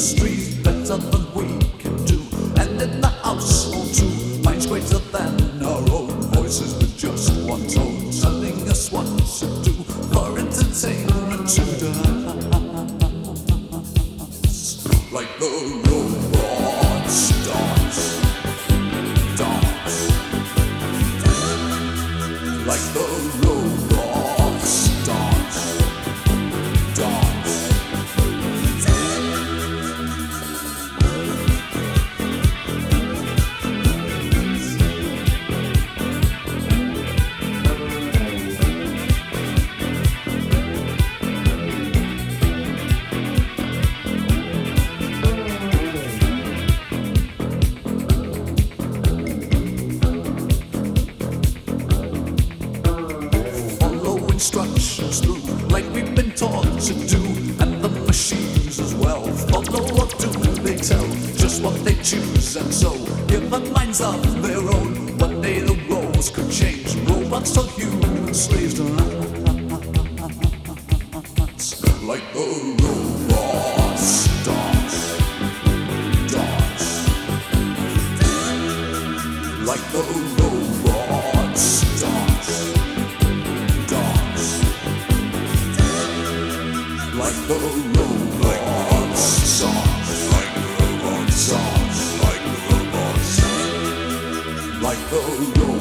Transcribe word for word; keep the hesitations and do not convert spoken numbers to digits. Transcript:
street better than we can do, and in the household too, minds greater than our own. Voices with just one tone, telling us what to do for entertainment to dance. Like the robots dance, dance. Like the robots dance, dance. Instructions through, like we've been taught to do, and the machines as well follow. What do they tell? Just what they choose, and so given minds of their own, one day the roles could change. Robots to human slaves to dance. Like the robots dance, dance. Like the robots dance, dance. Like the robots songs, like the robots songs, like the robots, like the robots.